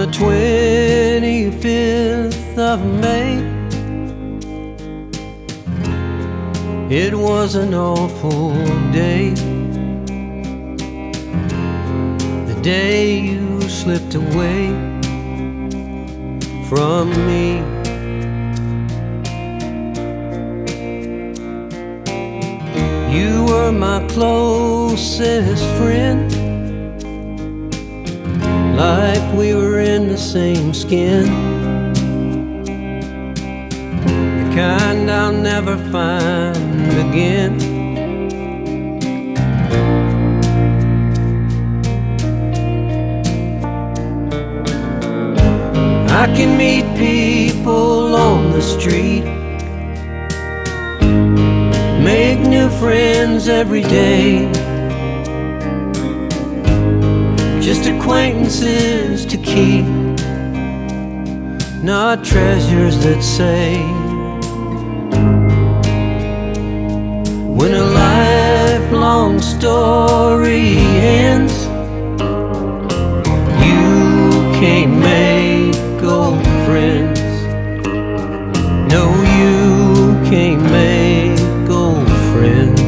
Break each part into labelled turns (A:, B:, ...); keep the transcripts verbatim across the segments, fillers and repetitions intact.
A: twenty-fifth of May. It was an awful day, the day you slipped away from me. You were my closest friend, like we were in the same skin, the kind I'll never find again. I can meet people on the street, make new friends every day, just acquaintances to keep, not treasures that say. When a lifelong story ends, you can't make old friends. No, you can't make old friends.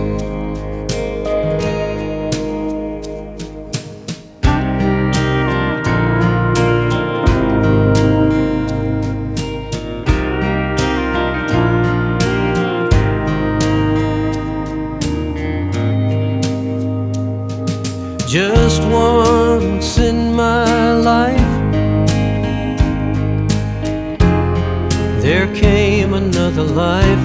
A: Just once in my life, there came another life.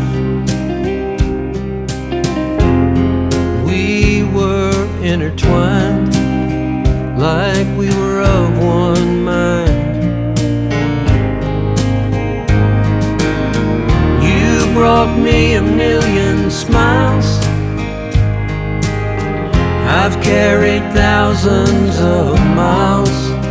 A: We were intertwined, like we were of one mind. You brought me a million smiles, I've carried thousands of miles,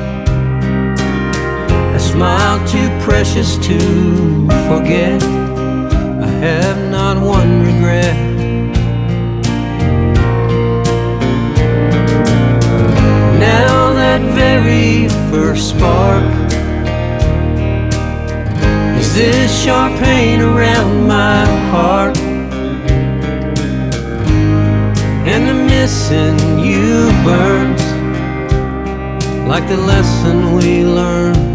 A: a smile too precious to forget. I have not one regret. Now that very first spark is this sharp pain around my heart, and the missing you burns like the lesson we learned.